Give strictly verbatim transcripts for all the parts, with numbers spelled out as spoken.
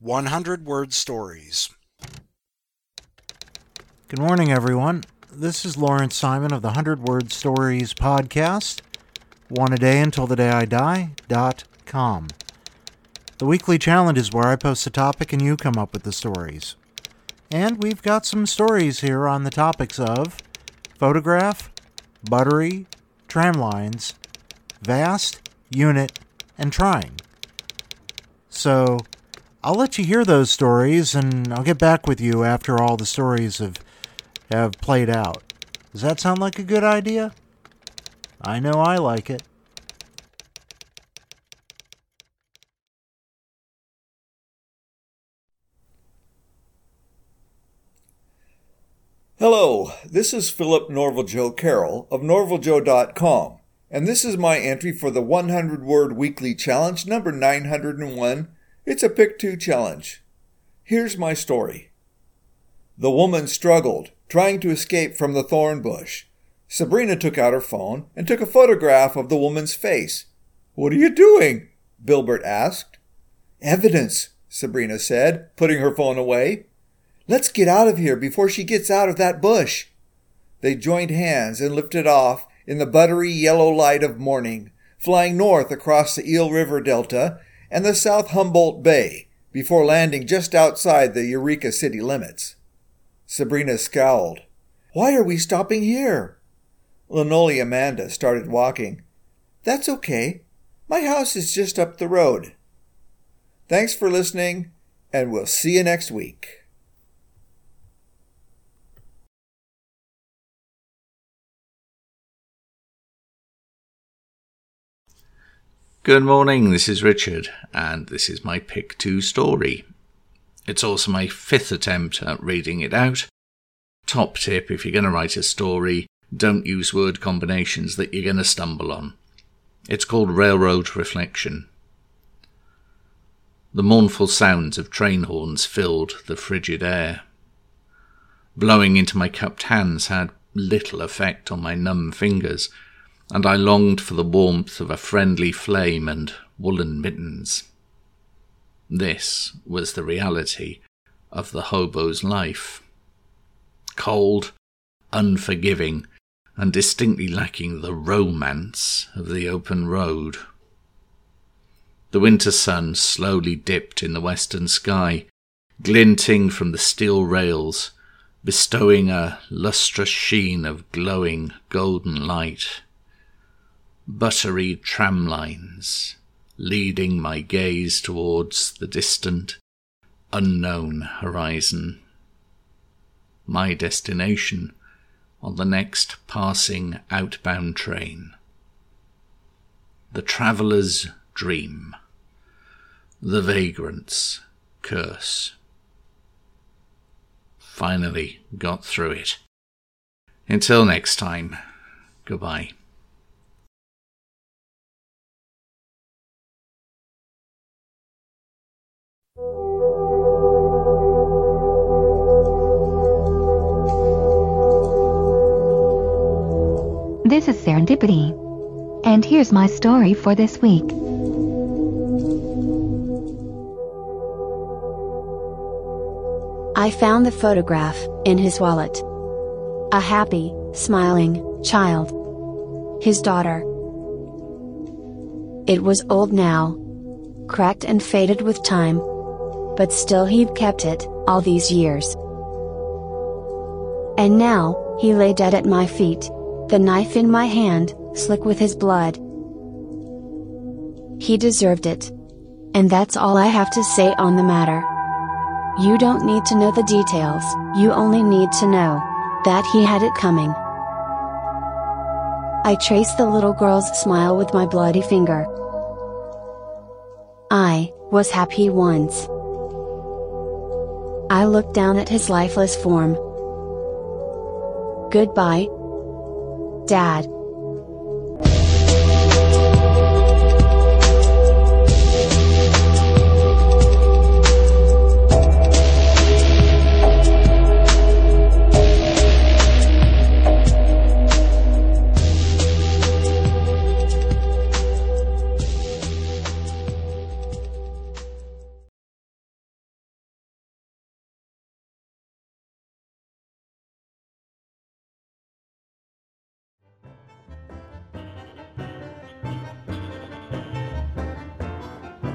one hundred word stories. Good morning, everyone. This is Lawrence Simon of the one hundred word stories podcast, one a day until the day I die dot com. The weekly challenge is where I post a topic and you come up with the stories. And we've got some stories here on the topics of photograph, buttery, tramlines, vast, unit, and trying. So I'll let you hear those stories, and I'll get back with you after all the stories have, have played out. Does that sound like a good idea? I know I like it. Hello, this is Philip Norval Joe Carroll of norval joe dot com, and this is my entry for the one hundred word weekly challenge number nine hundred one. It's a Pick Two challenge. Here's my story. The woman struggled, trying to escape from the thorn bush. Sabrina took out her phone and took a photograph of the woman's face. "What are you doing?" Bilbert asked. "Evidence," Sabrina said, putting her phone away. "Let's get out of here before she gets out of that bush." They joined hands and lifted off in the buttery yellow light of morning, flying north across the Eel River Delta and the South Humboldt Bay, before landing just outside the Eureka city limits. Sabrina scowled. "Why are we stopping here?" Linoleum Amanda started walking. "That's okay. My house is just up the road." Thanks for listening, and we'll see you next week. Good morning, this is Richard, and this is my Pick Two story. It's also my fifth attempt at reading it out. Top tip, if you're going to write a story, don't use word combinations that you're going to stumble on. It's called Railroad Reflection. The mournful sounds of train horns filled the frigid air. Blowing into my cupped hands had little effect on my numb fingers, and I longed for the warmth of a friendly flame and woolen mittens. This was the reality of the hobo's life. Cold, unforgiving, and distinctly lacking the romance of the open road. The winter sun slowly dipped in the western sky, glinting from the steel rails, bestowing a lustrous sheen of glowing golden light. Buttery tramlines, leading my gaze towards the distant, unknown horizon. My destination on the next passing outbound train. The traveller's dream. The vagrant's curse. Finally got through it. Until next time, goodbye. This is Serendipity, and here's my story for this week. I found the photograph in his wallet. A happy, smiling child. His daughter. It was old now, cracked and faded with time, but still he'd kept it all these years. And now, he lay dead at my feet, the knife in my hand, slick with his blood. He deserved it. And that's all I have to say on the matter. You don't need to know the details, you only need to know that he had it coming. I traced the little girl's smile with my bloody finger. I was happy once. I looked down at his lifeless form. Goodbye, Dad.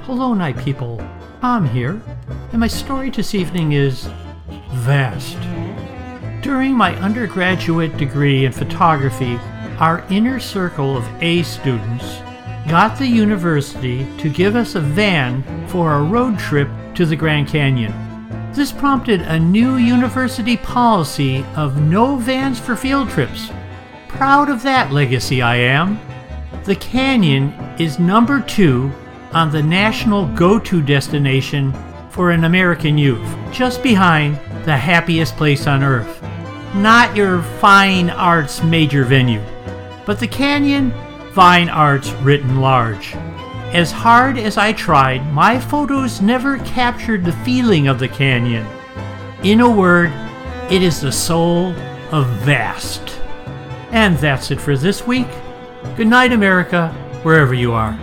Hello, night people. Tom here, and my story this evening is vast. During my undergraduate degree in photography, our inner circle of A students got the university to give us a van for a road trip to the Grand Canyon. This prompted a new university policy of no vans for field trips. Proud of that legacy I am. The canyon is number two on the national go-to destination for an American youth, just behind the happiest place on earth. Not your fine arts major venue, but the canyon, fine arts written large. As hard as I tried, my photos never captured the feeling of the canyon. In a word, it is the soul of vast. And that's it for this week. Good night, America, wherever you are.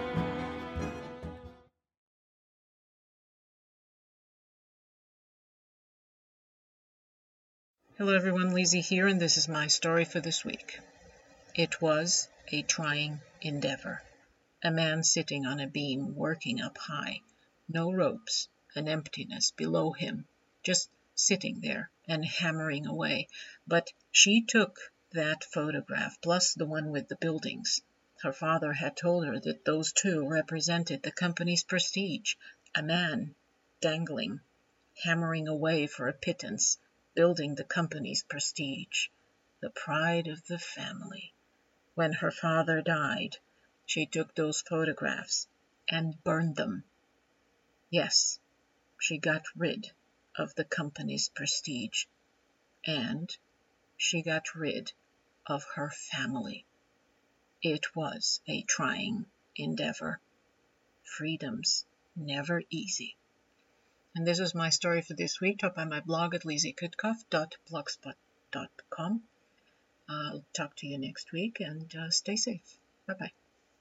Hello everyone, Lizzie here, and this is my story for this week. It was a trying endeavor. A man sitting on a beam, working up high. No ropes, an emptiness below him, just sitting there and hammering away. But she took that photograph, plus the one with the buildings. Her father had told her that those two represented the company's prestige. A man, dangling, hammering away for a pittance, building the company's prestige, the pride of the family. When her father died, she took those photographs and burned them. Yes, she got rid of the company's prestige, and she got rid of her family. It was a trying endeavor. Freedom's never easy. And this is my story for this week, taught by my blog at lizzie kutkoff dot blogspot dot com. I'll talk to you next week, and uh, stay safe. Bye-bye.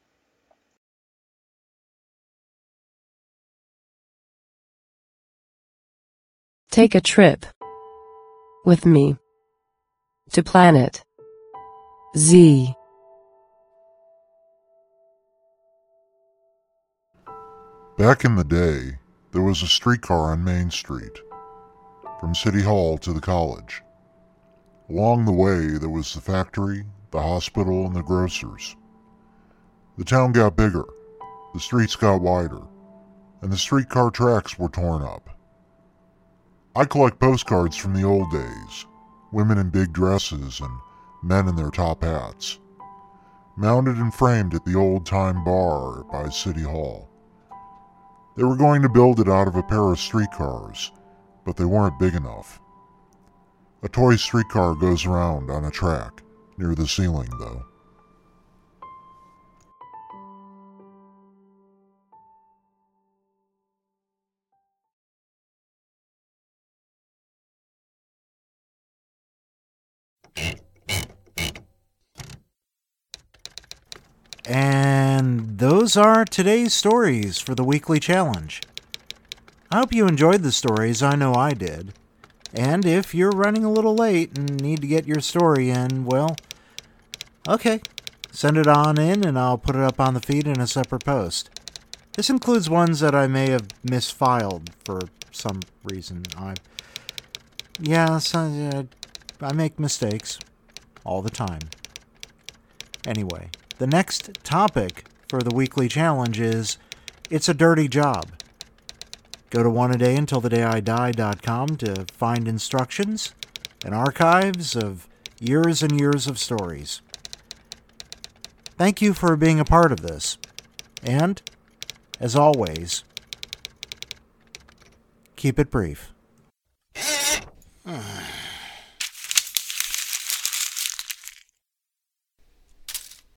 Take a trip with me to Planet Z. Back in the day, there was a streetcar on Main Street, from City Hall to the college. Along the way, there was the factory, the hospital, and the grocers. The town got bigger, the streets got wider, and the streetcar tracks were torn up. I collect postcards from the old days, women in big dresses and men in their top hats, mounted and framed at the old-time bar by City Hall. They were going to build it out of a pair of streetcars, but they weren't big enough. A toy streetcar goes around on a track near the ceiling, though. And those are today's stories for the weekly challenge. I hope you enjoyed the stories. I know I did. And if you're running a little late and need to get your story in, well, okay, send it on in and I'll put it up on the feed in a separate post. This includes ones that I may have misfiled for some reason. I, yeah, so, uh, I make mistakes all the time. Anyway, the next topic for the weekly challenge is It's a Dirty Job. Go to one a day until the day I die dot com to find instructions and archives of years and years of stories. Thank you for being a part of this. And, as always, keep it brief.